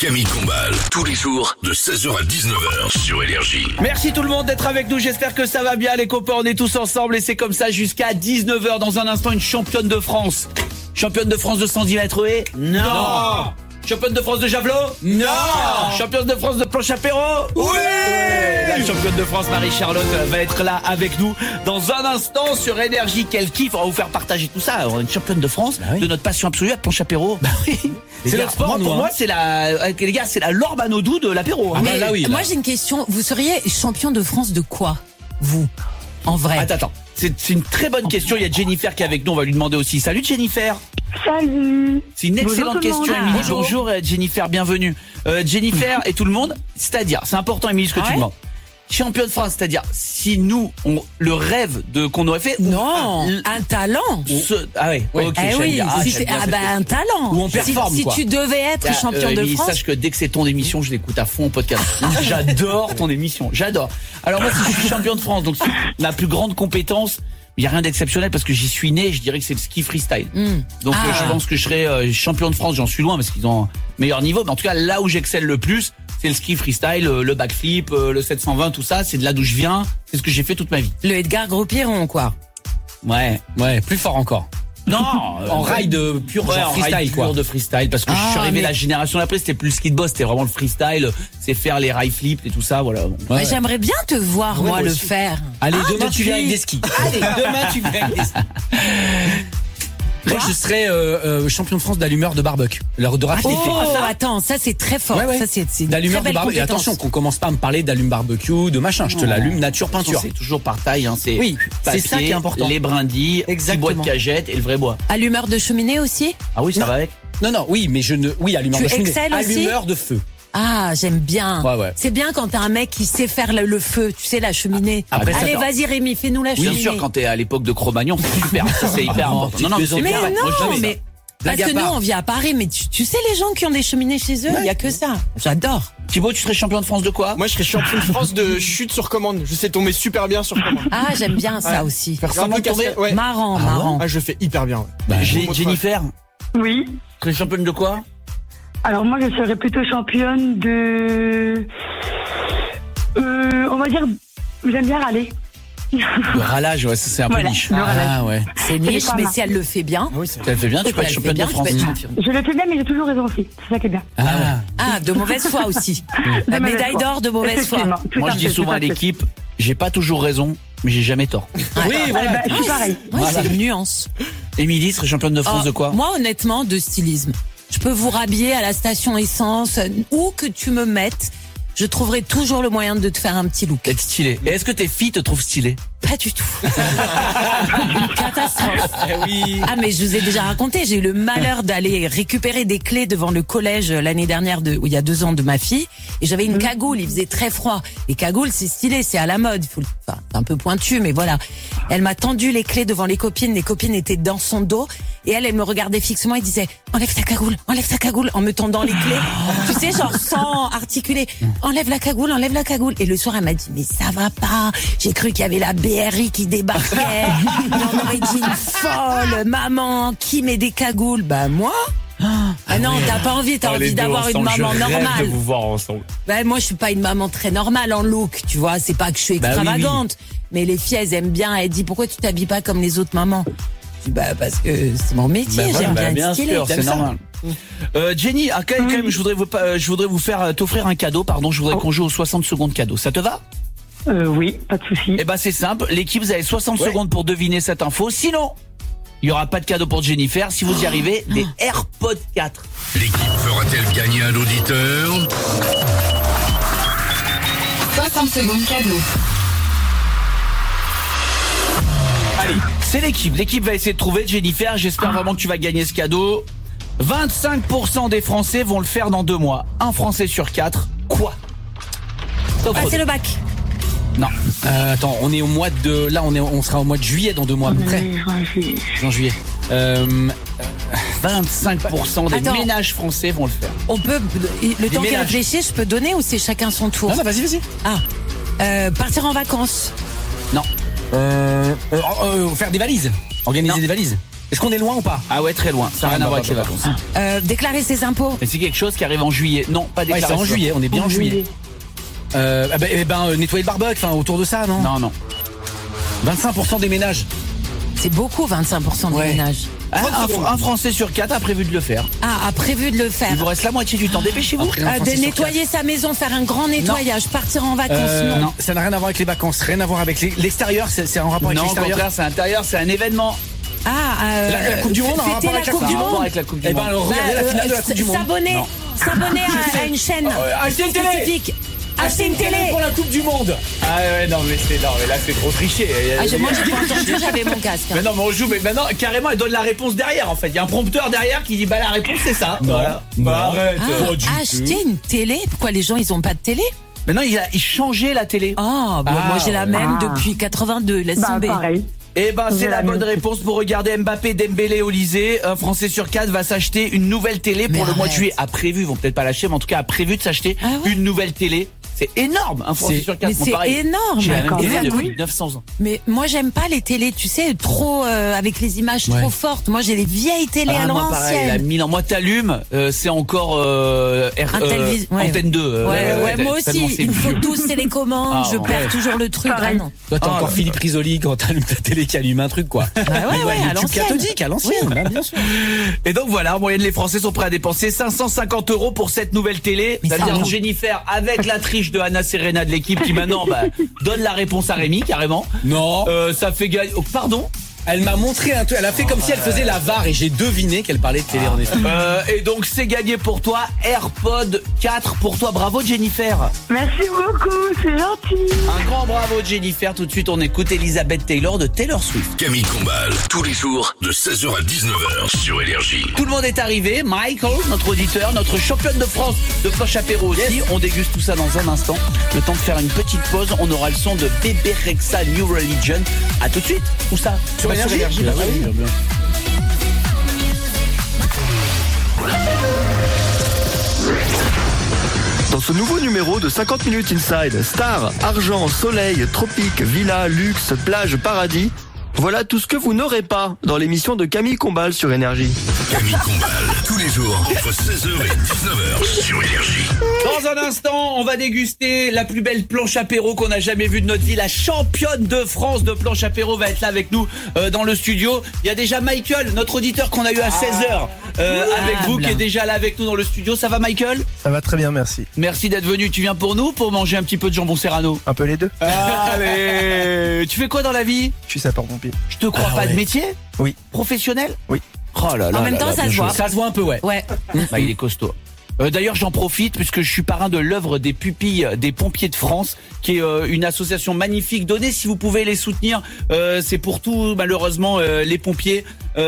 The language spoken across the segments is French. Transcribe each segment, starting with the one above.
Camille Combal, tous les jours de 16h à 19h sur Énergie. Merci tout le monde d'être avec nous, j'espère que ça va bien les copains, on est tous ensemble et c'est comme ça jusqu'à 19h. Dans un instant, une championne de France. Championne de France de 110 mètres haies? Non. Championne de France de javelot? Non. Championne de France de planche apéro? Oui. La championne de France Marie-Charlotte va être là avec nous dans un instant sur Énergie. Quel kiff, on va vous faire partager tout ça. On est une championne de France de notre passion absolue à planche apéro. Bah oui. C'est notre sport. Pour moi, c'est les gars, c'est la Laure Manodou de l'apéro. Mais là, oui, là. Moi, j'ai une question. Vous seriez champion de France de quoi, vous, en vrai? Attends. C'est une très bonne question. Il y a Jennifer qui est avec nous. On va lui demander aussi. Salut Jennifer. Salut. C'est une excellente question, Émilie. Bonjour Jennifer, bienvenue. Jennifer et tout le monde. C'est-à-dire, c'est important, Émilie, ce que tu demandes. Championne de France, c'est-à-dire si nous le rêve qu'on aurait fait un talent. Un talent. Où on performe si tu devais être championne de France. Sache que dès que c'est ton émission, je l'écoute à fond en podcast. J'adore ton émission, j'adore. Alors moi, si je suis champion de France, donc la plus grande compétence, il n'y a rien d'exceptionnel parce que j'y suis né, je dirais que c'est le ski freestyle. Donc je pense que je serai champion de France, j'en suis loin parce qu'ils ont un meilleur niveau, mais en tout cas là où j'excelle le plus, c'est le ski freestyle, le backflip, le 720, tout ça, c'est de là d'où je viens, c'est ce que j'ai fait toute ma vie. Le Edgar Gros-Piron, quoi. Ouais, plus fort encore. Non, en ride pur freestyle, quoi. De freestyle, parce que je suis arrivé la génération d'après, c'était plus le ski de boss, c'était vraiment le freestyle, c'est faire les rail flips et tout ça, voilà. Ouais. J'aimerais bien te voir, moi, le faire. Allez, demain tu viens avec des skis. Allez, demain tu viens avec des skis. Moi, je serais champion de France d'allumeur de barbecue. Alors de rafler. Attends, ça c'est très fort. Ça c'est d'allumeur de barbecue. Et attention, qu'on commence pas à me parler d'allume barbecue, de machin. Je te l'allume nature peinture. C'est toujours par taille. C'est c'est ça qui est important. Les brindilles, le bois de cagette et le vrai bois. Allumeur de cheminée aussi? Ah oui, ça va avec. Non, oui, mais allumeur de cheminée. Allumeur de feu. Ah, j'aime bien. C'est bien quand t'as un mec qui sait faire le feu, tu sais, la cheminée. Allez, vas-y Rémi, fais-nous la cheminée. Bien sûr, quand t'es à l'époque de Cro-Magnon, c'est super. C'est hyper important. Mais parce que nous, on vit à Paris, mais tu sais les gens qui ont des cheminées chez eux, il y a que ça. J'adore. Thibaut, tu serais champion de France de quoi? Moi, je serais champion de France de chute sur commande. Je sais tomber super bien sur commande. Ah, j'aime bien ça aussi. Faire semblant de tomber. Marrant. Ah, je le fais hyper bien. Jennifer? Oui. Tu serais championne de quoi? Alors moi, je serais plutôt championne de... on va dire, j'aime bien râler. Le ralage, c'est un peu niche. C'est niche, mais si elle le fait bien. Oui, si elle le fait bien, tu peux être championne de France. Je le fais bien, mais j'ai toujours raison aussi. C'est ça qui est bien. De mauvaise foi aussi. La médaille d'or de mauvaise foi. Moi, je dis souvent à l'équipe, j'ai pas toujours raison, mais j'ai jamais tort. Oui, voilà. C'est pareil. C'est une nuance. Émilie serait championne de France de quoi? Moi, honnêtement, de stylisme. Je peux vous rhabiller à la station essence, où que tu me mettes, je trouverai toujours le moyen de te faire un petit look. Être stylé. Et est-ce que tes filles te trouvent stylé? Pas du tout. Catastrophe. Oui. Ah, mais je vous ai déjà raconté, j'ai eu le malheur d'aller récupérer des clés devant le collège l'année dernière il y a 2 ans de ma fille, et j'avais une cagoule, il faisait très froid. Et cagoule, c'est stylé, c'est à la mode. C'est un peu pointu, mais voilà. Elle m'a tendu les clés devant les copines étaient dans son dos, et elle me regardait fixement et disait, enlève ta cagoule, en me tendant les clés. Tu sais, genre sans articuler. Enlève la cagoule. Et le soir, elle m'a dit, mais ça va pas. J'ai cru qu'il y avait la BRI qui débarquait. On aurait dit une folle. Maman, qui met des cagoules? Bah, moi. Ah non, t'as pas envie, t'as envie d'avoir une maman normale. De vous voir ensemble. Bah, moi, je suis pas une maman très normale en look, tu vois. C'est pas que je suis extravagante. Mais les filles, elles aiment bien. Elles disent, pourquoi tu t'habilles pas comme les autres mamans? Je dis, parce que c'est mon métier, j'aime bien être stylée. C'est normal. Jenny, quand même, je voudrais vous faire t'offrir un cadeau, je voudrais qu'on joue aux 60 secondes cadeau. Ça te va? Oui, pas de souci. Eh ben, c'est simple. L'équipe, vous avez 60 secondes pour deviner cette info. Sinon, il y aura pas de cadeau pour Jennifer. Si vous y arrivez, des AirPods 4. L'équipe fera-t-elle gagner un auditeur? 60 secondes cadeau. Allez, c'est l'équipe. L'équipe va essayer de trouver Jennifer. J'espère vraiment que tu vas gagner ce cadeau. 25% des Français vont le faire dans 2 mois. Un Français sur 4. Quoi? C'est le bac. Non. Attends, on est au mois de... Là, on sera au mois de juillet dans 2 mois à peu près. En juillet. 25% des ménages français vont le faire. On peut... Le temps qu'il réfléchisse, je peux donner ou c'est chacun son tour? Non, vas-y. Partir en vacances. Non. Faire des valises. Organiser des valises. Est-ce qu'on est loin ou pas? Ah ouais, très loin. Ça n'a rien à voir avec les vacances. Déclarer ses impôts. Et c'est quelque chose qui arrive en juillet. Non, pas Ouais, déclaré. c'est en juillet, on est bien en juillet. Nettoyer le barbecue, enfin autour de ça, non? Non. 25% des ménages. C'est beaucoup, 25% des Ouais. ménages. Un Français sur 4 a prévu de le faire. A prévu de le faire. Il vous reste la moitié du temps. Dépêchez-vous. Après, un Français De sur nettoyer sa maison, faire un grand nettoyage, partir en vacances. Non, ça n'a rien à voir avec les vacances, rien à voir avec l'extérieur, c'est en rapport avec Non, au l'extérieur. contraire, c'est intérieur, c'est un événement. La Coupe du Monde, en fêter rapport la avec la Coupe Coupe du du Monde. Monde. Avec la Coupe du Eh ben, Monde. alors, regardez la finale de la Coupe du Monde. S'abonner à une chaîne Acheter une télé. spécifique. Acheter une télé. pour la Coupe du Monde. Ah ouais, non mais là c'est trop triché. Moi j'ai pas entendu, j'avais mon casque. Mais non, mais on joue, mais maintenant carrément elle donne la réponse derrière en fait. Il y a un prompteur derrière qui dit bah la réponse c'est ça. Voilà. Bah, arrête. Acheter une télé? Pourquoi les gens ils ont pas de télé? Maintenant il changeait la télé. Moi j'ai la même depuis 82, laisse tomber. Pareil. Eh ben c'est la Voilà. bonne réponse pour regarder Mbappé, Dembélé, Olysée. Un Français sur 4 va s'acheter une nouvelle télé pour Mais le mois de arrête. juillet. A prévu, ils vont peut-être pas lâcher, mais en tout cas a prévu de s'acheter Ah ouais une nouvelle télé. C'est énorme, un Français sur 4. Mais c'est énorme. J'ai la même D'accord. télé Oui. depuis 900 ans. Mais moi j'aime pas les télés, tu sais, trop avec les images trop fortes. Moi j'ai les vieilles télés à Moi pareil, la l'ancienne. 1000 ans. Moi t'allumes, c'est encore Antenne 2. Moi tellement aussi, c'est il me faut vieux. 12 télécommandes, je perds toujours le truc. Pareil. Ah non. Toi, t'as encore Philippe Risoli quand t'allumes ta télé qui allume un truc, quoi. ouais, à YouTube l'ancienne. cathodique, à l'ancienne, bah, bien sûr. Et donc voilà, en moyenne les Français sont prêts à dépenser 550 € pour cette nouvelle télé. Mais C'est-à-dire ça- Jennifer avec la triche de Anna Serena de l'équipe qui maintenant donne la réponse à Rémi carrément. Non. Ça fait gagner. Oh, pardon. Elle m'a montré un truc, elle a fait comme si elle faisait la VAR et j'ai deviné qu'elle parlait de télé en effet. Et donc c'est gagné pour toi. AirPod 4 pour toi. Bravo Jennifer. Merci beaucoup, c'est gentil. Un grand bravo Jennifer. Tout de suite on écoute Elizabeth Taylor de Taylor Swift. Camille Combal, tous les jours de 16h à 19h sur Énergie. Tout le monde est arrivé. Michael, notre auditeur, notre championne de France de planche apéro aussi. On déguste tout ça dans un instant. Le temps de faire une petite pause. On aura le son de Bébé Rexha New Religion. À tout de suite. Où ça? Sur Énergie. Bah oui. Dans ce nouveau numéro de 50 minutes inside, star, argent, soleil, tropique, villa, luxe, plage, paradis, voilà tout ce que vous n'aurez pas dans l'émission de Camille Combal sur Énergie. Camille Combal, tous les jours entre 16h et 19h sur Énergie. Dans un instant, on va déguster la plus belle planche apéro qu'on a jamais vue de notre vie. La championne de France de planche apéro va être là avec nous dans le studio. Il y a déjà Michael, notre auditeur qu'on a eu à 16h avec vous, qui est déjà là avec nous dans le studio. Ça va Michael? Ça va très bien, merci. Merci d'être venu. Tu viens pour nous pour manger un petit peu de jambon serrano? Un peu les deux. Allez. Tu fais quoi dans la vie? Je suis sapeur-pompier. Je te crois pas de métier? Oui. Professionnel? Oui. Oh là là. En même là temps, là, ça bien se joué. voit. Ça se voit un peu, ouais. Ouais. Bah, il est costaud. D'ailleurs, j'en profite puisque je suis parrain de l'œuvre des pupilles des pompiers de France, qui est une association magnifique. Donnez si vous pouvez les soutenir. C'est pour tout, malheureusement, les pompiers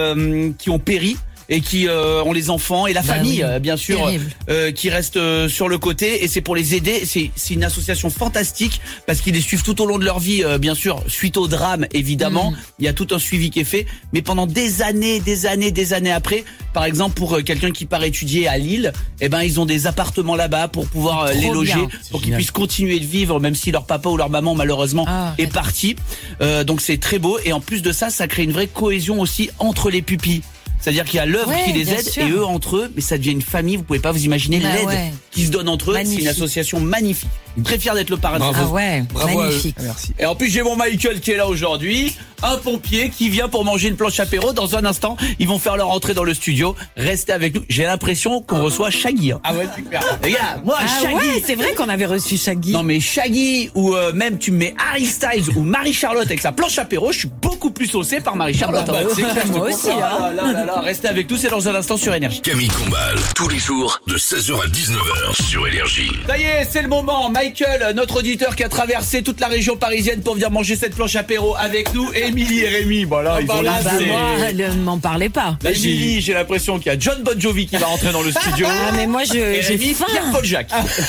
qui ont péri. Et qui ont les enfants et la famille, oui. bien sûr, qui restent sur le côté. Et c'est pour les aider. C'est une association fantastique parce qu'ils les suivent tout au long de leur vie, bien sûr, suite au drame, évidemment. Il y a tout un suivi qui est fait. Mais pendant des années après, par exemple, pour quelqu'un qui part étudier à Lille, eh ben, ils ont des appartements là-bas pour pouvoir les loger, bien. pour qu'ils génial. puissent continuer de vivre, même si leur papa ou leur maman, malheureusement, est parti. Donc c'est très beau. Et en plus de ça, ça crée une vraie cohésion aussi entre les pupilles. C'est-à-dire qu'il y a l'œuvre Ouais, qui les bien aide sûr. et eux entre eux, mais ça devient une famille, vous pouvez pas vous imaginer Bah l'aide ouais. qui se donne entre eux. C'est Magnifique. une association magnifique. Très fier d'être le parrain de Bravo. ça. Ah ouais, Bravo à eux. magnifique. Merci. Et en plus j'ai mon Michael qui est là aujourd'hui, un pompier qui vient pour manger une planche apéro. Dans un instant, ils vont faire leur entrée dans le studio. Restez avec nous. J'ai l'impression qu'on reçoit Shaggy. Hein. Ah ouais, super. Les gars, moi Ah Shaggy. ouais, c'est vrai qu'on avait reçu Shaggy. Non mais Shaggy ou même tu me mets Harry Styles ou Marie-Charlotte avec sa planche apéro, je suis beaucoup plus saucé par Marie-Charlotte. bah, hein. c'est clair, moi aussi. Ah là là là, restez avec nous, c'est dans un instant sur Énergie. Camille Combal, tous les jours de 16h à 19h sur Énergie. Ça y est, c'est le moment. Michael, notre auditeur qui a traversé toute la région parisienne pour venir manger cette planche apéro avec nous. Et Émilie et Rémi, voilà, ils ont Ah bah laissé. moi, ne m'en parlez pas. Là, Émilie, j'ai l'impression qu'il y a John Bon Jovi qui va rentrer dans le studio. Ah mais moi Et j'ai Rémi, faim. Pierre-Paul Jacques.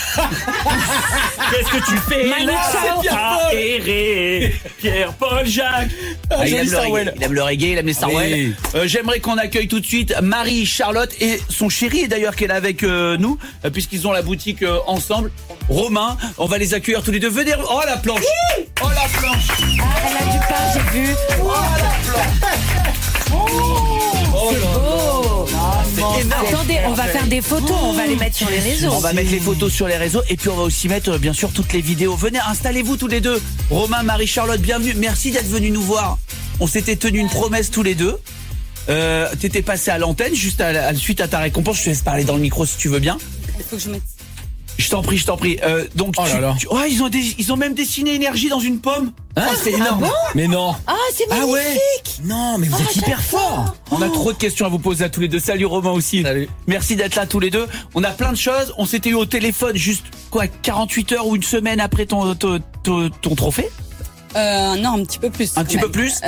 Qu'est-ce que tu fais Manu là? Chao. Pierre-Paul. Erré, Pierre-Paul Jacques. Ah, il aime le reggae, il aime le reggae, il aime les Starwell. Oui. J'aimerais qu'on accueille tout de suite Marie-Charlotte et son chéri, d'ailleurs, qui est là avec nous, puisqu'ils ont la boutique ensemble. Romain, on va les accueillir tous les deux. Venez, oh la planche. Oh la planche. Ah, elle a du pain, j'ai vu. Oh la planche. C'est beau. C'est énorme. Attendez, on va faire des photos, on va les mettre sur les réseaux. On va mettre les photos sur les réseaux et puis on va aussi mettre bien sûr toutes les vidéos. Venez, installez-vous tous les deux. Romain, Marie-Charlotte, bienvenue. Merci d'être venus nous voir. On s'était tenu une promesse tous les deux. T'étais passé à l'antenne juste suite à ta récompense. Je te laisse parler dans le micro si tu veux bien. Il faut que je mette. Je t'en prie. Donc ouais, ils ont même dessiné énergie dans une pomme. C'est énorme. bon Mais non. Ah, c'est magnifique. Non, mais vous êtes hyper fort. On a trop de questions à vous poser à tous les deux. Salut Romain aussi. Salut. Merci d'être là tous les deux. On a plein de choses. On s'était eu au téléphone juste 48 heures ou une semaine après ton trophée. Non, un petit peu plus. Un petit peu plus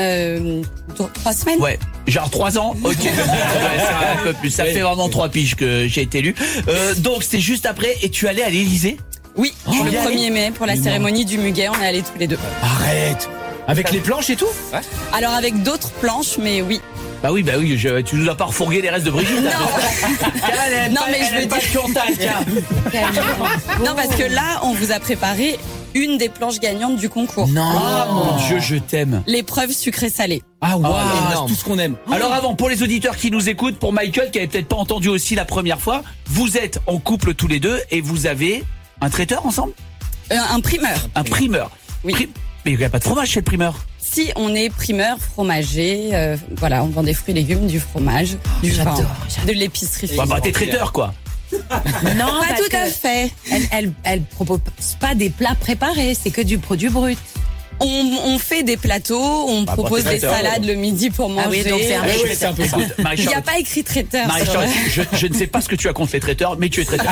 3 semaines. Ouais, genre 3 ans. Ok. Ouais, ça, un peu plus. Ça fait vraiment 3 piges que j'ai été élu. Donc c'était juste après et tu allais à l'Élysée. Oui, le 1er mai pour la cérémonie du Muguet, on est allés tous les deux. Arrête. Avec les planches et tout. Alors avec d'autres planches, mais oui. Bah oui, tu nous as pas refourgué les restes de Brigitte. Non, mais je veux dire. Non, parce que là, on vous a préparé une des planches gagnantes du concours. Non, mon Dieu, je t'aime. L'épreuve sucré-salé. Ah ouais, énorme. tout ce qu'on aime. Alors avant, pour les auditeurs qui nous écoutent, pour Michael qui avait peut-être pas entendu aussi la première fois, vous êtes en couple tous les deux et vous avez un traiteur ensemble ? Un primeur. Un primeur. Oui. Mais il n'y a pas de fromage chez le primeur. Si, on est primeur, fromager, voilà, on vend des fruits et légumes, du fromage, du pain, de l'épicerie. Bah t'es traiteur quoi. Non, pas tout à fait. Elle propose pas des plats préparés, c'est que du produit brut. On fait des plateaux, on propose des salades le midi pour manger. Ah oui, donc c'est un peu ça. Il n'y a pas écrit traiteur. Je ne sais pas ce que tu as contre les traiteurs, mais tu es traiteur.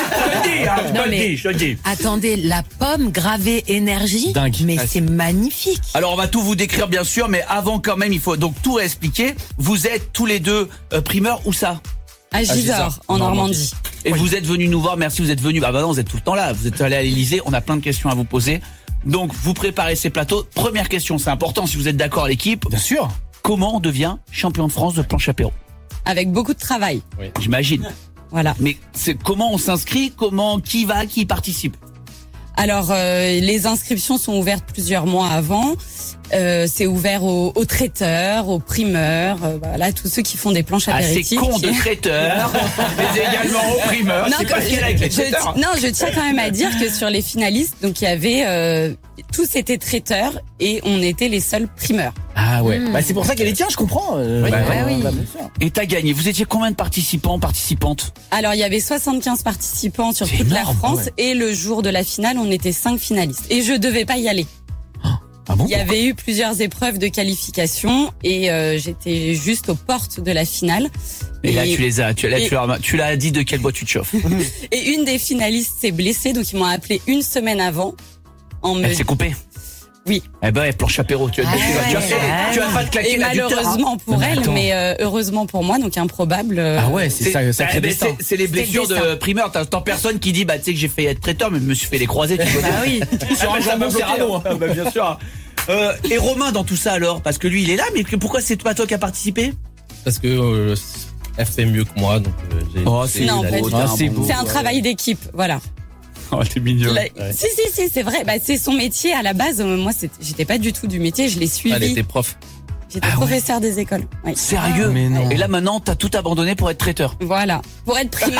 Je te le dis. Attendez, la pomme gravée énergie, dingue. Mais c'est magnifique. Alors on va tout vous décrire bien sûr, mais avant quand même, il faut donc tout réexpliquer. Vous êtes tous les deux primeurs, où ça ? À Gisors, en Normandie. Et vous êtes venus nous voir, merci, vous êtes venus. Bah non, vous êtes tout le temps là, vous êtes allés à l'Élysée, on a plein de questions à vous poser. Donc vous préparez ces plateaux. Première question, c'est important si vous êtes d'accord l'équipe. Bien sûr. Comment on devient champion de France de planche apéro ? Avec beaucoup de travail. Oui. J'imagine. Voilà. Mais comment on s'inscrit ? Qui participe ? Alors les inscriptions sont ouvertes plusieurs mois avant. C'est ouvert aux traiteurs, aux primeurs, voilà, tous ceux qui font des planches apéritives. C'est con de traiteurs, mais également aux primeurs. Non, je tiens quand même à dire que sur les finalistes, donc il y avait tous étaient traiteurs et on était les seuls primeurs. Ah ouais. Bah c'est pour ça qu'elle est tiens, je comprends. Oui. Et t'as gagné. Vous étiez combien de participantes ? Alors il y avait 75 participants sur toute la France et le jour de la finale, on était 5 finalistes. Et je devais pas y aller. Ah bon, il y avait eu plusieurs épreuves de qualification et j'étais juste aux portes de la finale. Et là tu l'as dit de quel bois tu te chauffes. Et une des finalistes s'est blessée, donc ils m'ont appelé une semaine avant. Elle s'est coupée. Oui. Eh ben, planche apéro, tu vas pas te claquer. Et malheureusement pour elle, mais heureusement pour moi, donc improbable. Ah ouais, c'est ça. C'est les blessures de primeur. T'entends personne qui dit, bah, tu sais que j'ai failli être traiteur, mais je me suis fait les croisés. Tu vois. Ah oui. Sur un jambon Serrano. Bah, bien sûr. Et Romain dans tout ça alors, parce que lui il est là, mais pourquoi c'est pas toi qui as participé ? Parce que elle fait mieux que moi, donc j'ai. Non, c'est un travail d'équipe, voilà. Oh, t'es mignon. Si, c'est vrai. Bah, c'est son métier à la base. Moi, j'étais pas du tout du métier. Je l'ai suivi. Elle était prof. J'étais professeur des écoles. Oui. Sérieux ? Mais non. Et là maintenant, t'as tout abandonné pour être traiteur. Voilà. Pour être primeur.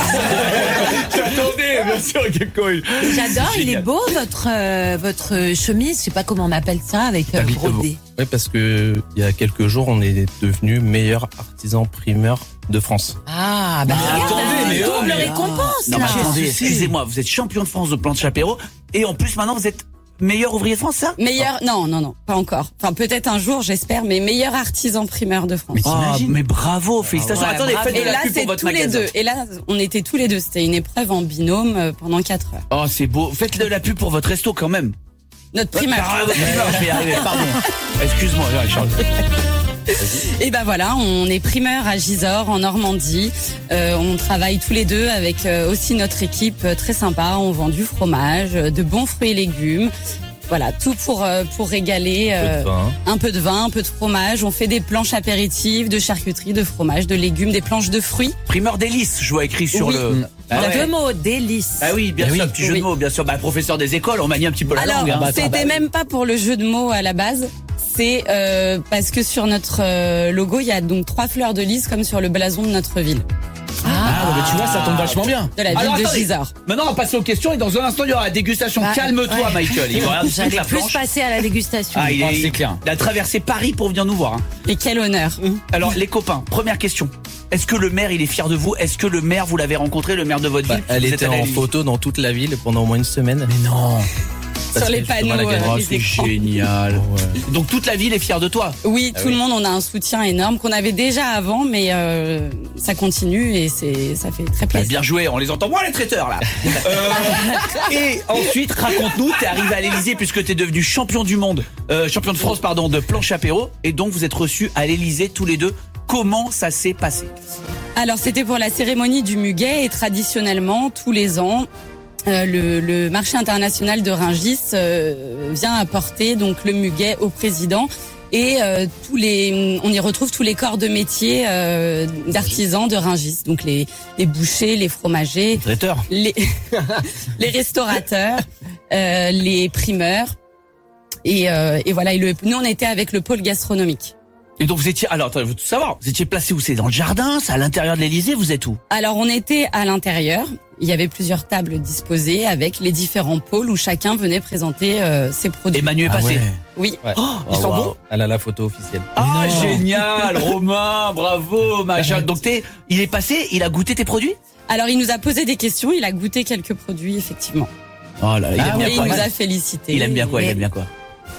J'attendais, bien sûr, J'adore. Il est beau votre chemise. Je sais pas comment on appelle ça avec brodé. Oui, parce que il y a quelques jours, on est devenu meilleur artisan primeur de France. Ah, bah attendez, double récompense. Non, mais attendez, excusez-moi, vous êtes champion de France de planche apéro et en plus maintenant vous êtes meilleur ouvrier de France, ça ? Non, pas encore. Enfin, peut-être un jour, j'espère, mais meilleur artisan primeur de France. Mais bravo, félicitations. Ouais, attendez, faites de et la là, pub pour c'est votre tous magasin. les deux. Et là, on était tous les deux. C'était une épreuve en binôme pendant 4 heures. Oh, c'est beau. Faites de la pub pour votre resto quand même. Notre primeur. Votre primeur, je vais y arriver, pardon. Excuse-moi, Charles. Et ben voilà, on est primeur à Gisors en Normandie. On travaille tous les deux avec aussi notre équipe très sympa. On vend du fromage, de bons fruits et légumes. Voilà, tout pour régaler. Un peu de vin, un peu de fromage. On fait des planches apéritives, de charcuterie, de fromage, de légumes, des planches de fruits. Primeur délices, je vois écrit sur le. Deux mots, délices. Ah oui, bien sûr, petit jeu de mots, bien sûr. Bah, professeur des écoles, on manie un petit peu la langue. Alors, c'était même pas pour le jeu de mots à la base. C'est parce que sur notre logo, il y a donc 3 fleurs de lys comme sur le blason de notre ville. Mais tu vois, ça tombe vachement bien. De la ville Alors, de attendez. Gisors. Maintenant, on va passer aux questions et dans un instant, il y aura la dégustation. Calme-toi, ouais. Michael. Il va regarder toute J'allais la plus planche. passer à la dégustation. Ah, c'est clair. Il a traversé Paris pour venir nous voir. Hein. Et quel honneur. Alors, les copains, première question. Est-ce que le maire, il est fier de vous? Est-ce que le maire, vous l'avez rencontré, le maire de votre ville? Elle Vous êtes était allé à en l'Élysée. photo dans toute la ville pendant au moins une semaine. Mais non. Parce Sur les que justement, panneaux, elle a gagné. Oh, les c'est écrans. génial. Ouais. Donc, toute la ville est fière de toi. Oui, tout le monde, on a un soutien énorme qu'on avait déjà avant, mais ça continue et ça fait très Bah, plaisir. bien joué, on les entend moins les traiteurs là. Et ensuite, raconte-nous, t'es arrivé à l'Élysée puisque t'es devenu champion du monde, champion de France pardon, de planche apéro, et donc vous êtes reçus à l'Élysée tous les deux. Comment ça s'est passé? Alors c'était pour la cérémonie du muguet et traditionnellement tous les ans le marché international de Rungis vient apporter donc le muguet au président et on y retrouve tous les corps de métier d'artisans de Rungis, donc les bouchers, les fromagers, Traiteur. les restaurateurs, les primeurs et voilà. Et nous on était avec le pôle gastronomique. Et donc vous étiez, alors attends, je veux tout savoir, vous étiez placé où? C'est dans le jardin, c'est à l'intérieur de l'Élysée, vous êtes où? Alors on était à l'intérieur, il y avait plusieurs tables disposées avec les différents pôles où chacun venait présenter ses produits. Emmanuel est passé. Oui. Ouais. Oh, ils sont bons? Elle a la photo officielle. Ah génial, Romain, bravo, machin. Donc il est passé, il a goûté tes produits? Alors il nous a posé des questions, il a goûté quelques produits effectivement. Oh là, il aime Et bien il quoi? nous a félicité. Il aime bien quoi? Il aime bien quoi?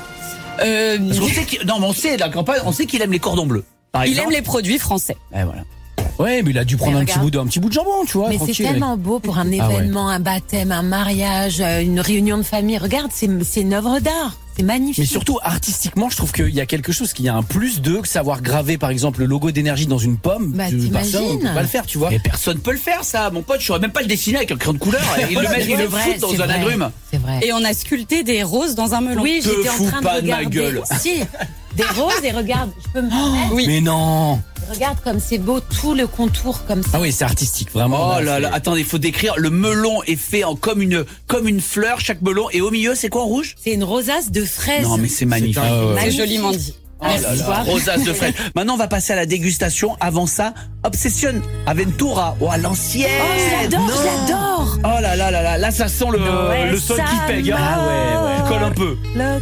Parce qu'on sait qu'il, non, mais on sait la campagne, on sait qu'il aime les cordons bleus. Par il exemple. aime les produits français. Ouais, voilà. Ouais, mais il a dû prendre Mais un petit bout de jambon, tu vois. Mais c'est tranquille. tellement beau pour un Ah ouais. événement, un baptême, un mariage, une réunion de famille. Regarde, c'est une œuvre d'art. C'est magnifique. Mais surtout, artistiquement, je trouve qu'il y a quelque chose, qu'il y a un plus de que savoir graver, par exemple, le logo d'énergie dans une pomme. Bah, Personne ne peut pas le faire, tu vois. Mais personne peut le faire, ça. Mon pote, je saurais même pas le dessiner avec un crayon de couleur. Il le met, il le fout dans un agrume. C'est vrai. Et on a sculpté des roses dans un melon. Oui, Te j'étais en fous train de pas de ma regarder. gueule. Si, des roses et regarde, je peux me permettre. Oui. Mais non. Regarde comme c'est beau, tout le contour comme ça. Ah oui, c'est artistique, vraiment. Oh là là, attendez, il faut décrire. Le melon est fait en comme une fleur, chaque melon. Et au milieu, c'est quoi en rouge? C'est une rosace de fraise. Non, mais c'est magnifique. un- C'est joliment dit. Oh là là, rosace de fraise. Maintenant, on va passer à la dégustation. Avant ça, Obsession Aventura. Oh, à l'ancienne. Oh, j'adore. Oh là là là là. Là, ça sent le sol qui pègue. Hein. Ah ouais. Il colle un peu.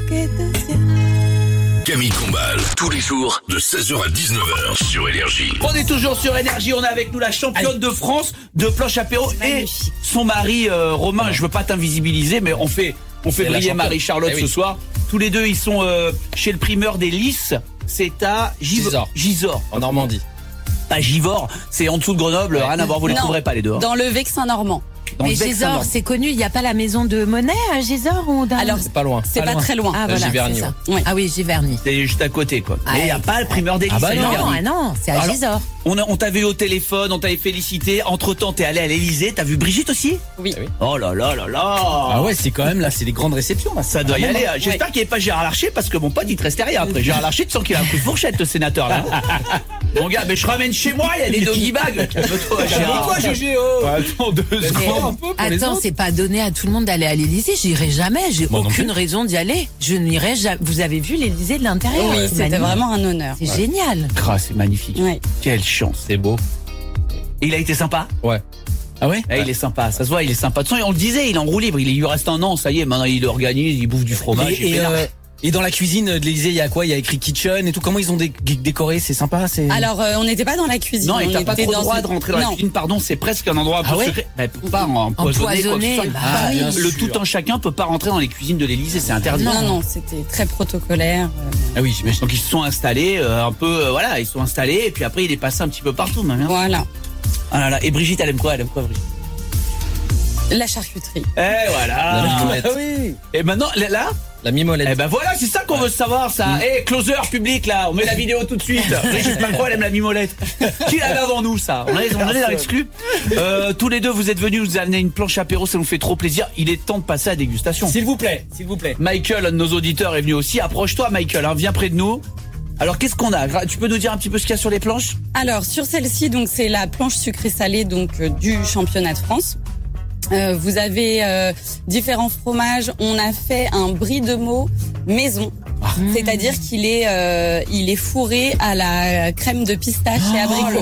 Camille Combal, tous les jours de 16h à 19h sur Énergie. On est toujours sur Énergie, on a avec nous la championne de France de planche apéro et Magnifique. son mari Romain. Je veux pas t'invisibiliser, mais on fait la briller championne. Marie-Charlotte Eh oui. ce soir. Tous les deux, ils sont chez le primeur des Lys. C'est à Gisors. En Normandie. Pas Givors, c'est en dessous de Grenoble. Rien à voir, vous les Non. trouverez pas les deux. Hein. Dans le Vexin normand. Dans Mais le Vexin Gisors, Nord. c'est connu. Il n'y a pas la maison de monnaie à Gisors ou dans... Alors C'est pas loin. c'est pas très loin. Ah voilà, Giverny, c'est ça. ouais. Ah oui, Giverny. C'est juste à côté, quoi. Ah, Mais il n'y a ouais. pas le primeur des Lys. Ah bah à non, Giverny. Non, c'est à Alors, Gisors. On t'avait au téléphone, on t'avait félicité. Entre-temps, t'es allé à l'Élysée. T'as vu Brigitte aussi? Oui. Ah oui. Oh là là là là. Ah ouais, c'est quand même là, c'est des grandes réceptions. Là. Ça doit y aller. J'espère qu'il n'y ait pas Gérard Larcher parce que mon pote il te restait rien après. Gérard Larcher, tu sens qu'il a un coup de fourchette, le sénateur là. Mon gars, mais je ramène chez moi, il y a des doggy bags. Calme-toi, Gérard. Pourquoi GG Attends 2 secondes. Attends, c'est pas donné à tout le monde d'aller à l'Élysée. J'irai jamais. J'ai Moi non aucune plus. raison d'y aller. Je n'irai jamais. Vous avez vu l'Élysée de l'intérieur? Oui, C'est c'était magnifique. vraiment un honneur. C'est génial. Ah, c'est magnifique. Ouais. Quelle chance. C'est beau. Et il a été sympa. Ouais. Ah ouais. Eh, il est sympa, ça se voit, il est sympa. De toute façon, on le disait, il est en roue libre. Il lui reste un an, ça y est. Maintenant, il organise, il bouffe du fromage. il est vénère. Et dans la cuisine de l'Élysée, il y a quoi? Il y a écrit kitchen et tout. Comment ils ont décoré? C'est sympa. C'est. Alors on n'était pas dans la cuisine. Non, et on t'as pas était trop le dans droit une- de rentrer dans la Non. cuisine, pardon, c'est presque un endroit un peu Ah ouais secret. Pour pas empoisonner, quoi que ce Empoisonner, soit. bah Ah, oui. bien le sûr. tout un chacun peut pas rentrer dans les cuisines de l'Élysée, c'est interdit. Non, non, c'était très protocolaire. Ah oui, j'imagine. Donc ils se sont installés un peu, voilà, ils se sont installés et puis après il est passé un petit peu partout. Même, hein. Voilà. Ah là là. Et Brigitte, elle aime quoi Brigitte? La charcuterie. Eh voilà. La mimolette. Ah oui. Et maintenant, là, La mimolette. eh ben voilà, c'est ça qu'on veut savoir, ça. Eh, closer public, là, on met la vidéo tout de suite. Brigitte Macron, elle aime la mimolette. Qui l'avait avant nous, ça? On est dans l'exclu. Tous les deux, vous êtes venus, vous avez amené une planche apéro, ça nous fait trop plaisir. Il est temps de passer à la dégustation. S'il vous plaît, s'il vous plaît. Michael, un de nos auditeurs, est venu aussi. Approche-toi, Michael, hein, viens près de nous. Alors, qu'est-ce qu'on a? Tu peux nous dire un petit peu ce qu'il y a sur les planches? Alors sur celle-ci, donc c'est la planche sucrée salée donc du championnat de France. Vous avez différents fromages. On a fait un brie de meaux maison. C'est-à-dire qu'il est, il est fourré à la crème de pistache et abricot.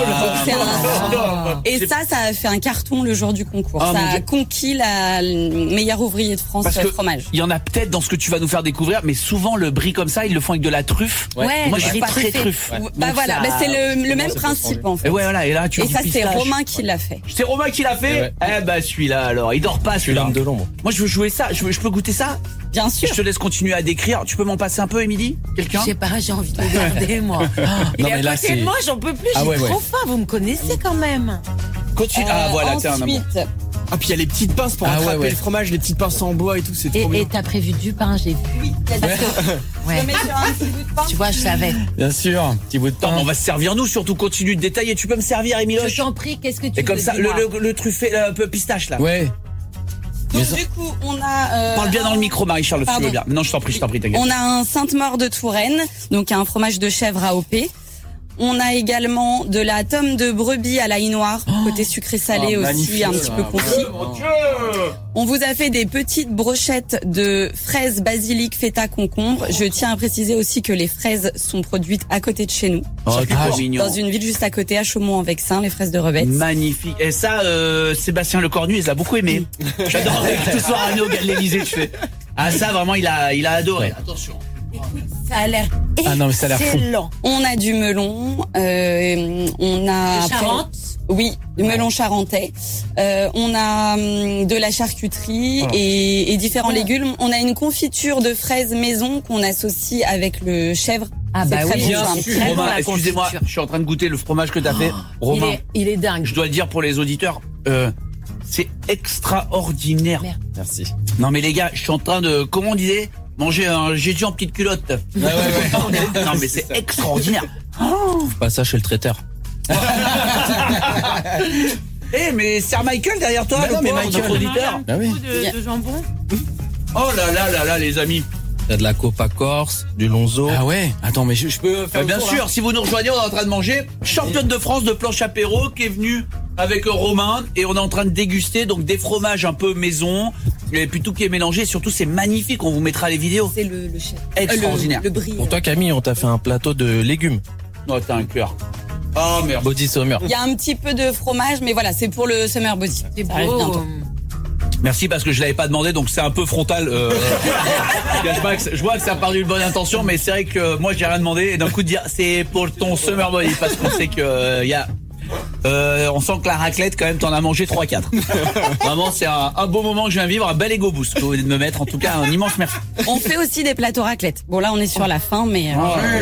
Et ça a fait un carton le jour du concours. Ça a conquis la meilleure ouvrier de France fromage. Il y en a peut-être dans ce que tu vas nous faire découvrir, mais souvent le brie comme ça, ils le font avec de la truffe. Ouais, moi je suis pas très truffe. Bah voilà, c'est le même principe en fait. Et ouais, voilà, et là tu ça c'est Romain qui l'a fait. C'est Romain qui l'a fait. Eh ben celui-là alors, il dort pas celui-là. de l'ombre. Moi je veux jouer ça, je peux goûter ça. Bien sûr. Je te laisse continuer à décrire. Tu peux m'en passer un peu, Émilie? Quelqu'un? Je sais pas, j'ai envie de le garder, moi. Il est à côté de moi, j'en peux plus, j'ai trop faim. Vous me connaissez quand même. Continue. Voilà, tiens, un amour. Ah, puis il y a les petites pinces pour attraper le fromage, les petites pinces en bois et tout, c'est trop bien. Et t'as prévu du pain, j'ai vu. Oui, parce que... Je mets sur un petit bout de pain. Tu vois, je savais. Bien sûr, petit bout de pain. On va se servir nous, surtout continue de détailler. Tu peux me servir, Émilie? Je t'en prie, qu'est-ce que tu veux? Et comme ça, le truffé, un peu pistache là. Ouais. Donc du coup, on a... Parle bien dans le micro, Marie-Charles, si tu veux bien. Non, je t'en prie, t'inquiète. On a un Sainte-Maure de Touraine, donc un fromage de chèvre AOP. On a également de la tome de brebis à l'ail noir, côté sucré-salé aussi, un petit peu confit. On vous a fait des petites brochettes de fraises, basilic, feta, concombre. Je tiens à préciser aussi que les fraises sont produites à côté de chez nous. Dans une ville juste à côté, à Chaumont-en-Vexin, les fraises de Rebets. Magnifique. Et ça, Sébastien Lecornu, il l'a beaucoup aimé. J'adorerais que ce soit Arnaud de l'Élysée, tu fais. Ah ça, vraiment, il a adoré. Attention. Écoute, ça a l'air ça a l'air fou. On a du melon, on a... Charente. Oui, du melon charentais. On a de la charcuterie et différents légumes. On a une confiture de fraises maison qu'on associe avec le chèvre. Ah bah oui, bien sûr. Romain, excusez-moi, je suis en train de goûter le fromage que t'as fait. Romain, il est dingue. Je dois le dire pour les auditeurs, c'est extraordinaire. Merde. Merci. Non mais les gars, je suis en train de, comment on disait, manger un Jésus en petite culotte. Non mais c'est extraordinaire. Pas ça chez le traiteur. Mais Sir Michael derrière toi, notre auditeur. Un coup de jambon. Oh là, les amis. Il y a de la copa corse, du lonzo. Ah ouais. Attends, mais je peux faire bien sûr, si vous nous rejoignez, on est en train de manger championne de France de planche apéro qui est venue avec Romain et on est en train de déguster donc des fromages un peu maison et puis tout qui est mélangé. Surtout c'est magnifique, on vous mettra les vidéos. C'est le chef. Extraordinaire. Le brie. Pour toi Camille, on t'a fait un plateau de légumes. Oh t'as un cœur. Oh merde. Body summer. Il y a un petit peu de fromage, mais voilà, c'est pour le summer body. C'est Ça arrive beau. bientôt. Merci parce que je l'avais pas demandé donc c'est un peu frontal. Je vois que ça part d'une bonne intention mais c'est vrai que moi j'ai rien demandé et d'un coup de dire c'est pour ton summer body parce qu'on sait que y a on sent que la raclette quand même t'en as mangé 3-4. Vraiment c'est un beau moment que je viens vivre, un bel ego boost que vous venez de me mettre, en tout cas un immense merci. On fait aussi des plateaux raclette. Bon là on est sur la fin mais...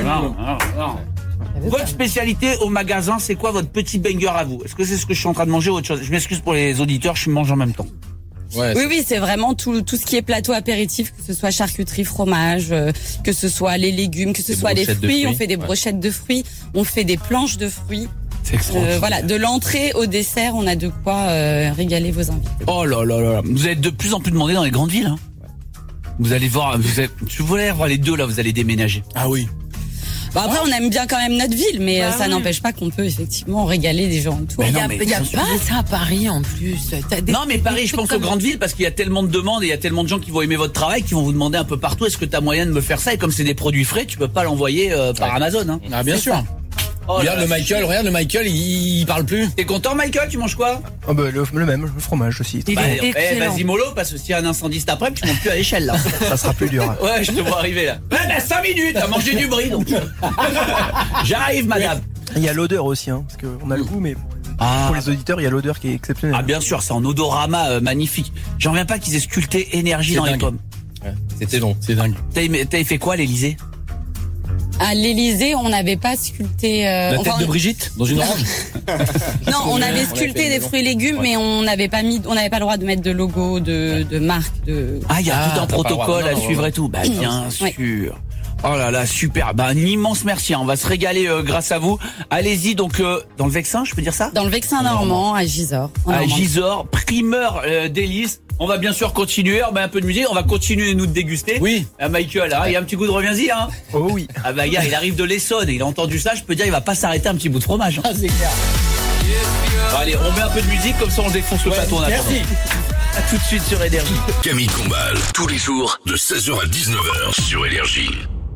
Votre spécialité au magasin, c'est quoi votre petit banger à vous? Est-ce que c'est ce que je suis en train de manger ou autre chose? Je m'excuse pour les auditeurs, je mange en même temps. Ouais, oui, c'est vraiment tout ce qui est plateau apéritif, que ce soit charcuterie, fromage, que ce soit les légumes, que ce soit les fruits. On fait des brochettes de fruits, on fait des planches de fruits. C'est extraordinaire. Voilà, de l'entrée au dessert, on a de quoi régaler vos invités. Oh là là là là, vous êtes de plus en plus demandé dans les grandes villes. Hein. Vous allez voir, vous allez voir les deux là, vous allez déménager. Ah oui. Bon, après, on aime bien quand même notre ville, mais ça n'empêche pas qu'on peut effectivement régaler des gens autour. Il y a pas ça à Paris en plus. Non mais Paris, je pense aux grandes villes parce qu'il y a tellement de demandes et il y a tellement de gens qui vont aimer votre travail qui vont vous demander un peu partout est-ce que t'as moyen de me faire ça, et comme c'est des produits frais, tu peux pas l'envoyer par Amazon. Hein. Ah bien sûr. Regarde le Michael, il parle plus. T'es content Michael, tu manges quoi? Oh bah le même, le fromage aussi. Vas-y mollo, parce que s'il y a un incendie cet après, tu montes plus à l'échelle là. Ça sera plus dur. Ouais, je te vois arriver là. Ouais, 5 minutes, à manger du brie donc. J'arrive madame. Il y a l'odeur aussi, hein, parce qu'on a le goût, mais pour les auditeurs, il y a l'odeur qui est exceptionnelle. Ah bien sûr, c'est en odorama magnifique. J'en reviens pas qu'ils aient sculpté énergie dans les pommes. Ouais, c'était long, c'est dingue. T'avais fait quoi à l'Élysée? À l'Élysée, on n'avait pas sculpté... La tête de Brigitte dans une orange. Non, on avait sculpté des fruits et légumes, mais on n'avait pas le droit de mettre de logo, de marque, de... Ah, il y a tout un protocole à suivre et tout. Bah bien sûr. Oh là là, super. Bah un immense merci. On va se régaler grâce à vous. Allez-y donc dans le Vexin, je peux dire ça? Dans le Vexin normand, à Gisors. À Gisors, primeur délice. On va bien sûr continuer, on met un peu de musique, on va continuer nous de déguster. Oui. Michael, hein, il y a un petit goût de reviens-y, hein. Oh oui. Ah bah gars, il arrive de l'Essonne, il a entendu ça, je peux dire il va pas s'arrêter un petit bout de fromage. Ah c'est clair. Allez, on met un peu de musique comme ça on défonce le plateau en attendant. Merci. À tout de suite sur Énergie. Camille Combal, tous les jours de 16h à 19h sur Énergie.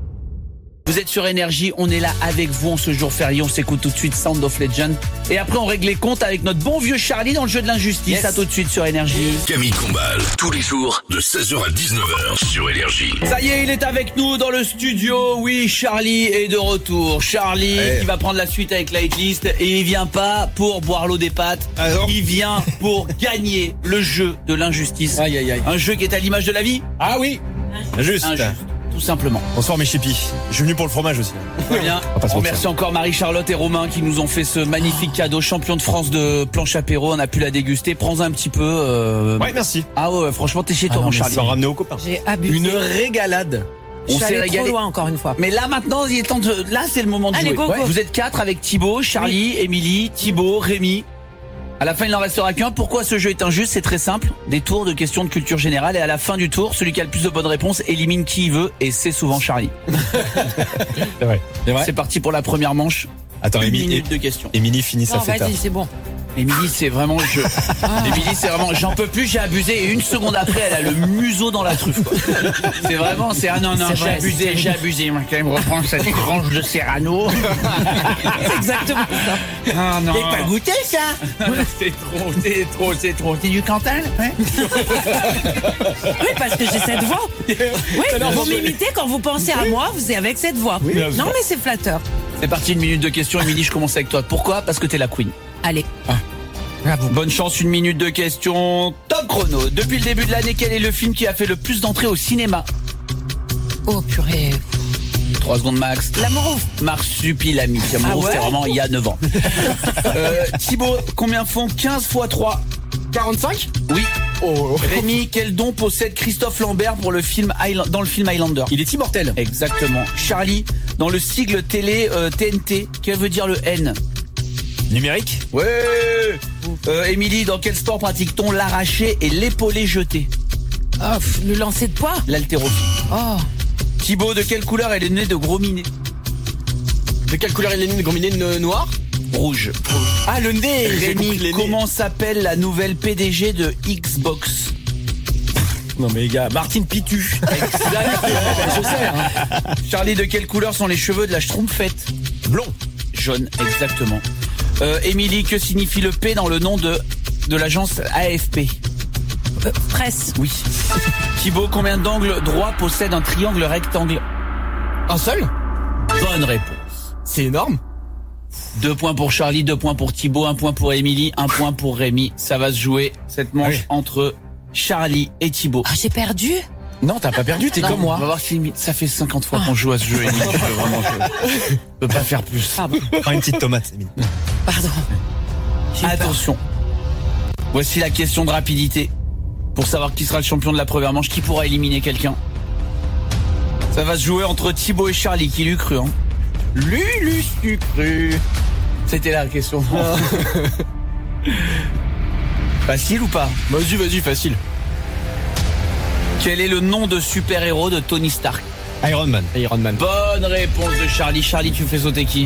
Vous êtes sur Énergie, on est là avec vous en ce jour férié. On s'écoute tout de suite Sound of Legend. Et après, on règle les comptes avec notre bon vieux Charlie dans le jeu de l'injustice. Yes. À tout de suite sur Énergie. Camille Combal, tous les jours de 16h à 19h sur Énergie. Ça y est, il est avec nous dans le studio. Oui, Charlie est de retour. Charlie qui va prendre la suite avec la hitlist. Et il vient pas pour boire l'eau des pâtes. Il vient pour gagner le jeu de l'injustice. Aïe, aïe, aïe. Un jeu qui est à l'image de la vie. Ah oui. Juste. Injuste, tout simplement. Bonsoir mes chippies. Je suis venu pour le fromage aussi. Très bien. On remercie encore Marie-Charlotte et Romain qui nous ont fait ce magnifique cadeau. Champion de France de planche apéro. On a pu la déguster. Prends-en un petit peu. Ouais, merci. Ah ouais, franchement, t'es chez toi, mon Charlie. Sans ramener aux copains. J'ai abusé. Une régalade. Je On suis s'est allée trop régalé. loin encore une fois. Mais là maintenant, il est temps de. Là, c'est le moment de Allez, jouer. go, go. Vous êtes 4 avec Thibaut, Charlie, Émilie, Thibaut, Rémi. À la fin, il n'en restera qu'un. Pourquoi ce jeu est injuste? C'est très simple. Des tours de questions de culture générale. Et à la fin du tour, celui qui a le plus de bonnes réponses élimine qui il veut. Et c'est souvent Charlie. C'est vrai. C'est parti pour la première manche. Attends, Une minute de questions. Émilie finit sa Non, fête. vas-y, c'est bon. Émilie, c'est vraiment le jeu. Émilie, c'est vraiment, j'en peux plus, j'ai abusé. Et une seconde après, elle a le museau dans la truffe, quoi. C'est vraiment, c'est, ah non, C'est j'ai vrai, abusé, j'ai abusé. Moi, quand même, reprendre cette tranche de Serrano. C'est exactement ça. Ah non. T'as pas goûté ça? C'est trop. C'est du Cantal, ouais. Oui, parce que j'ai cette voix. Oui, vous m'imitez quand vous pensez à moi, vous êtes avec cette voix. Non, mais c'est flatteur. C'est parti, une minute de questions. Émilie, je commence avec toi. Pourquoi? Parce que t'es la queen. Allez. Bravo. Bonne chance, une minute de questions. Top chrono. Depuis le début de l'année, quel est le film qui a fait le plus d'entrées au cinéma? Oh purée. 3 secondes max. L'amour. Marsupilami. L'amour, c'est vraiment il y a 9 ans. Thibaut, combien font 15 x 3? 45? Oui. Rémi, quel don possède Christophe Lambert pour le film dans le film Highlander? Il est immortel. Exactement. Charlie, dans le sigle télé TNT, quel veut dire le N? Numérique? Ouais. Émilie, dans quel sport pratique-t-on l'arraché et l'épaulé jeté? Oh, le lancer de poids. L'haltérophilie. Oh. Thibaut, de quelle couleur est le nez de Gros Minet? De quelle couleur est le nez de Gros Minet? Noir? Rouge. Ah, le nez. Rémi, comment s'appelle la nouvelle PDG de Xbox? Non mais les gars, Martine Pitu. Je sais. Hein. Charlie, de quelle couleur sont les cheveux de la Schtroumpfette? Blond. Jaune, exactement. Émilie, que signifie le P dans le nom de l'agence AFP? Presse. Oui. Thibaut, combien d'angles droits possède un triangle rectangle? Un seul? Bonne réponse. C'est énorme. 2 points pour Charlie, 2 points pour Thibaut, 1 point pour Émilie, 1 point pour Rémi. Ça va se jouer, cette manche, entre Charlie et Thibaut. Ah, j'ai perdu. Non, t'as pas perdu, t'es Non, comme moi. On va voir si ça fait 50 fois qu'on joue à ce jeu, Émilie. Je peux pas faire plus. Pardon. Prends une petite tomate, Émilie. Pardon. J'ai eu peur. Attention. Voici la question de rapidité. Pour savoir qui sera le champion de la première manche, qui pourra éliminer quelqu'un. Ça va se jouer entre Thibaut et Charlie, qui l'eût cru, hein. Lulu cru. C'était la question. Facile ou pas? Vas-y, facile. Quel est le nom de super-héros de Tony Stark? Iron Man. Bonne réponse de Charlie. Charlie, tu fais sauter qui?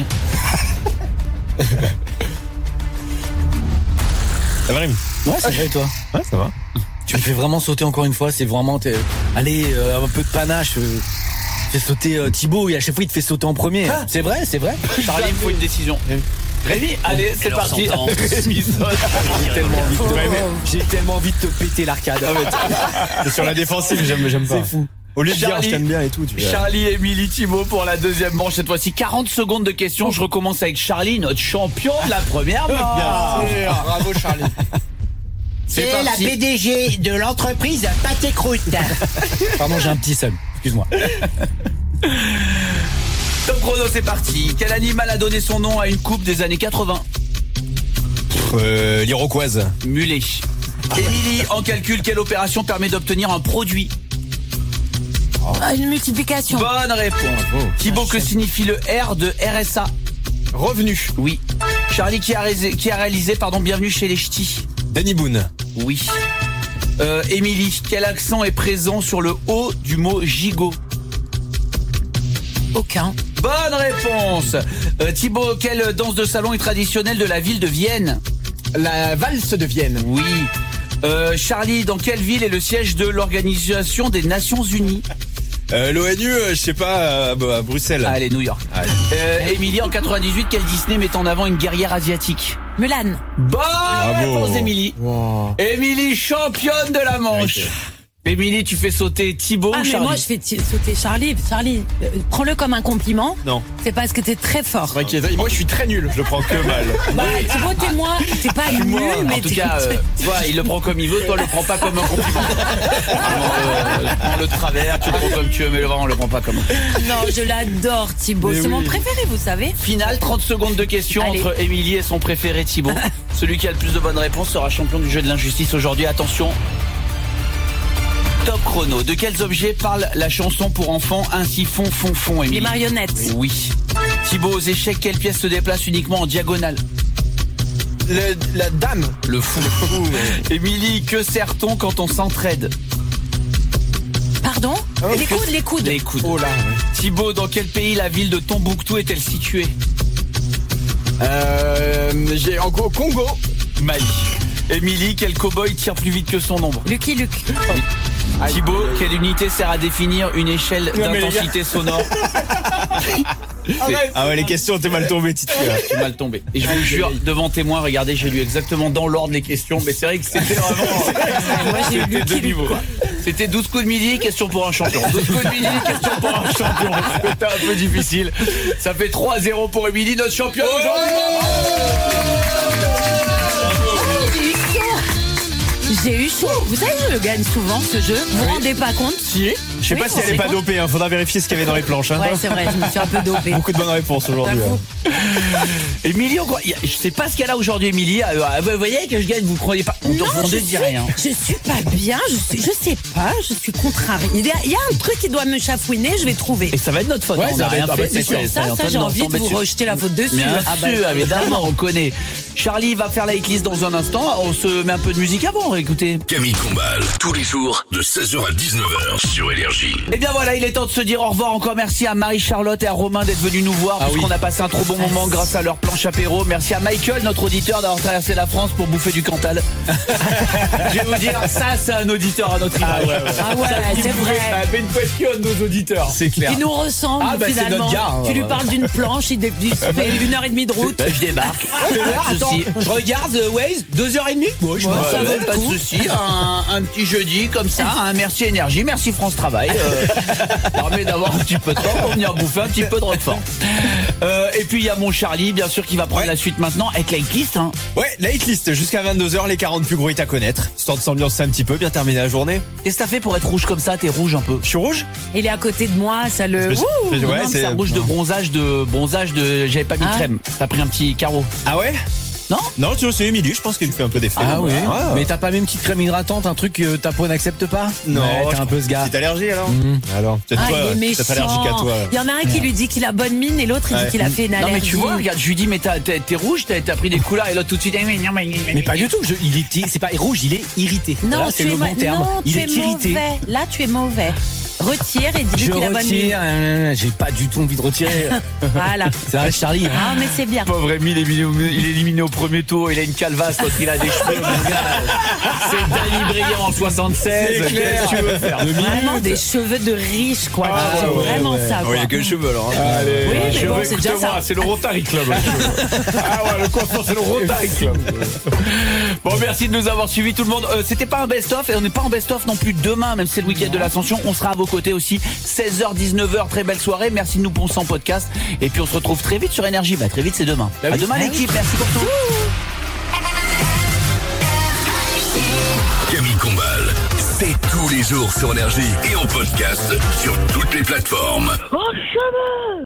Ça va, Rémi? Ouais, c'est vrai, toi. Ouais, ça va. Tu me fais vraiment sauter encore une fois. C'est vraiment, allez, un peu de panache. Fais sauter Thibaut et à chaque fois il te fait sauter en premier. C'est vrai. Charlie, il me faut une décision. Rémi, allez, c'est parti. Rémi saute. J'ai tellement envie de te péter l'arcade. C'est sur la défensive, j'aime pas. C'est fou. Au lieu de dire Charlie, je t'aime bien et tout, tu vois. Charlie, Émilie, Thibaut pour la deuxième manche. Cette fois-ci, 40 secondes de questions. Je recommence avec Charlie, notre champion de la première manche. Bravo, Charlie. C'est la PDG de l'entreprise Pâté Croûte. Pardon, j'ai un petit seum. Excuse-moi. Top chrono, c'est parti. Quel animal a donné son nom à une coupe des années 80? L'Iroquoise. Mulet. Émilie, en calcul, quelle opération permet d'obtenir un produit? Une multiplication. Bonne réponse. Thibaut, que signifie le R de RSA? Revenu. Oui. Charlie, qui a réalisé Bienvenue chez les Ch'tis? Danny Boone. Oui. Émilie, quel accent est présent sur le haut du mot gigot? Aucun. Bonne réponse. Thibaut, quelle danse de salon est traditionnelle de la ville de Vienne? La valse de Vienne. Oui. Charlie, dans quelle ville est le siège de l'Organisation des Nations Unies? L'ONU, je sais pas, à Bruxelles. Allez, New York. Émilie, en 98, quel Disney met en avant une guerrière asiatique? Mulan. Bonne réponse d'Émilie. Émilie, championne de la Manche. Émilie, tu fais sauter Thibaut ou mais Charlie? moi je fais sauter Charlie. Charlie, prends-le comme un compliment. Non. C'est parce que t'es très fort. Moi, je suis très nul. Je le prends que mal. Bah, Thibaut, t'es pas nul, mais en tout cas, toi, il le prend comme il veut, toi, le prends pas comme un compliment. Prends le travers, tu le prends comme tu veux, mais le vent, on le prend pas comme un compliment. Non, je l'adore, Thibaut. C'est mon préféré, vous savez. Finale, 30 secondes de questions entre Émilie et son préféré Thibaut. Celui qui a le plus de bonnes réponses sera champion du jeu de l'injustice aujourd'hui. Attention. Top chrono. De quels objets parle la chanson pour enfants Ainsi font, Émilie? Les marionnettes. Oui. Thibaut, aux échecs, quelle pièce se déplace uniquement en diagonale? La dame. Le fou. Émilie, que sert-on quand on s'entraide? Pardon? Les coudes. Les coudes. Oh là. Thibaut, dans quel pays la ville de Tombouctou est-elle située? J'ai en gros Congo. Mali. Émilie, quel cow-boy tire plus vite que son ombre? Lucky Luke. Thibaut, quelle unité sert à définir une échelle d'intensité sonore? Ah ouais, les questions, t'es mal tombé, Titi. Tu mal tombé. Et je vous jure, devant témoin, regardez, j'ai lu exactement dans l'ordre les questions, mais c'est vrai que c'était vraiment... Moi, j'ai lu deux niveaux. C'était 12 coups de midi, question pour un champion. 12 coups de midi, question pour un champion. C'était un peu difficile. Ça fait 3-0 pour Émilie, notre championne aujourd'hui. J'ai eu chaud. Vous savez, je le gagne souvent, ce jeu. Vous vous rendez pas compte? Si. Je sais pas si elle est pas dopée, faudra vérifier ce qu'il y avait dans les planches. Ouais, c'est vrai, je me suis un peu dopée. Beaucoup de bonnes réponses aujourd'hui. Émilie, je sais pas ce qu'elle a aujourd'hui, Émilie. Vous voyez que je gagne, vous croyez pas? On ne dit rien. Je suis pas bien, je sais pas, je suis contrariée. Il y a un truc qui doit me chafouiner, je vais trouver. Et ça va être notre faute. Ouais, on n'a rien fait. C'est sûr, ça j'ai envie de vous rejeter la faute dessus. Bien sûr, évidemment, on connaît. Charlie va faire la hitlist dans un instant. On se met un peu de musique avant, écoutez. Camille Combal, tous les jours de 16h à 19h sur Énergie. Et bien voilà, il est temps de se dire au revoir. Encore merci à Marie-Charlotte et à Romain d'être venus nous voir, puisqu'on a passé un trop bon moment grâce à leur planche apéro. Merci à Michael, notre auditeur, d'avoir traversé la France pour bouffer du Cantal. Je vais vous dire, ça c'est un auditeur à notre image. C'est vrai. Mais une question de nos auditeurs. C'est clair. Il nous ressemble c'est finalement. notre gars. Tu lui parles d'une planche, il fait 1h30 de route. Je débarque. Attends, je regarde Waze, 2h30. Bon, je pense pas de soucis. Un petit jeudi comme ça. Merci Énergie, merci France Travail. Permet d'avoir un petit peu de temps pour venir bouffer un petit peu de Roquefort. Et puis il y a mon Charlie, bien sûr, qui va prendre la suite maintenant avec la hitlist. Ouais, la hitlist jusqu'à 22h, les 40 plus gros hits à connaître. Histoire de s'ambiancer un petit peu, bien terminer la journée. Qu'est-ce que t'as fait pour être rouge comme ça? T'es rouge un peu. Je suis rouge? Il est à côté de moi, ça le. C'est un rouge de bronzage de. J'avais pas mis de crème. T'as pris un petit carreau. Ah ouais? Non? Non, tu vois, c'est Émilie, je pense qu'il fait un peu d'effet. Ah oui. Mais t'as pas même une petite crème hydratante, un truc que ta peau n'accepte pas? Non, ouais, t'es un peu ce gars. Petite allergie alors? Alors, peut-être toi, il est peut-être allergique à toi. Il y en a un qui lui dit qu'il a bonne mine et l'autre il dit qu'il a fait une allergie. Non mais tu vois, regarde, je lui dis mais t'es rouge, t'as pris des couleurs et l'autre tout de suite. Mais pas du tout, c'est pas rouge, il est irrité. Non, voilà, c'est le bon terme. Il est irrité. Mauvais. Là tu es mauvais. Retire et dis-lui qu'il a bonne mine. Je retire, j'ai pas du tout envie de retirer. Voilà. C'est vrai, Charlie. Ah mais c'est bien. Pauvre Émile, il est éliminé au premier tour, il a une calvasse quand il a des cheveux. C'est Dany Brillant en 76. Qu'est-ce que tu veux faire? Vraiment des cheveux de riche quoi. C'est vraiment ça quoi. Il y a que les cheveux alors. Allez, oui, mais bon, c'est déjà ça. C'est le Rotary Club. Ah ouais, le coiffeur, c'est le Rotary Club. Bon, merci de nous avoir suivis tout le monde. C'était pas un best-of et on n'est pas en best-of non plus demain, même si c'est le week-end de l'Ascension. On sera à vos côtés aussi, 16h, 19h, très belle soirée. Merci de nous poncer en podcast. Et puis on se retrouve très vite sur Énergie. Bah très vite, c'est demain. À demain l'équipe, merci pour tout. Camille Combal, c'est tous les jours sur Énergie et en podcast sur toutes les plateformes.